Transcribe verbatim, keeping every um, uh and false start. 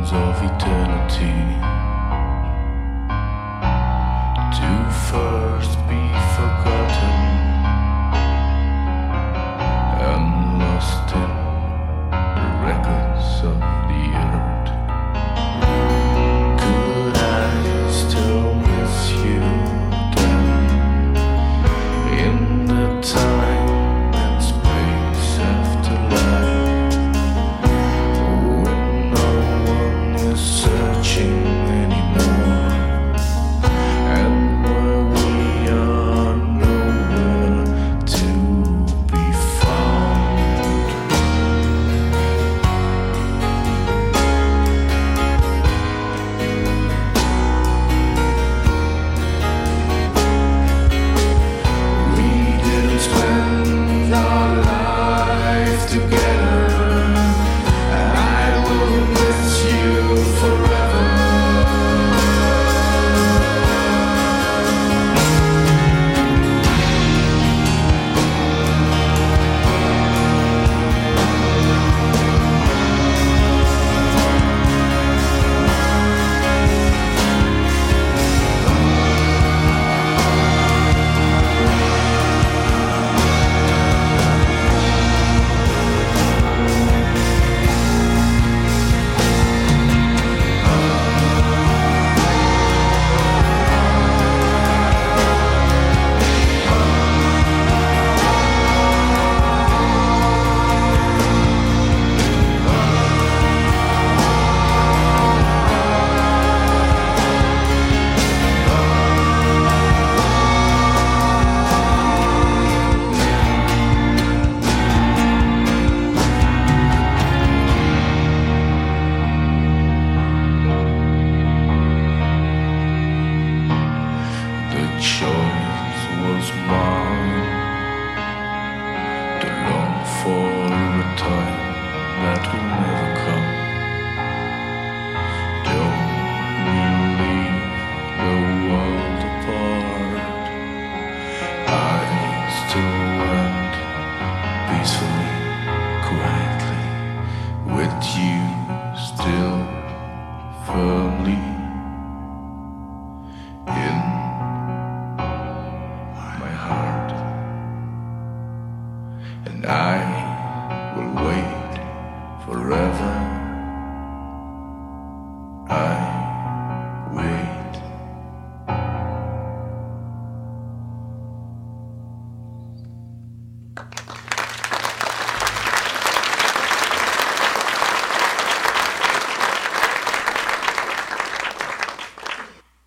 sands of eternity to first be forgotten and lost in the records of the earth. Could I still miss you then in the time and space afterlife, when no one is searching anymore, and where we are nowhere to be found? We didn't spend our life together, and I will miss you forever. The choice was mine to long for a time that will never come. Don't we leave the world apart? I still went peacefully, quietly, with you still firmly in my heart, and I will wait forever. I wait.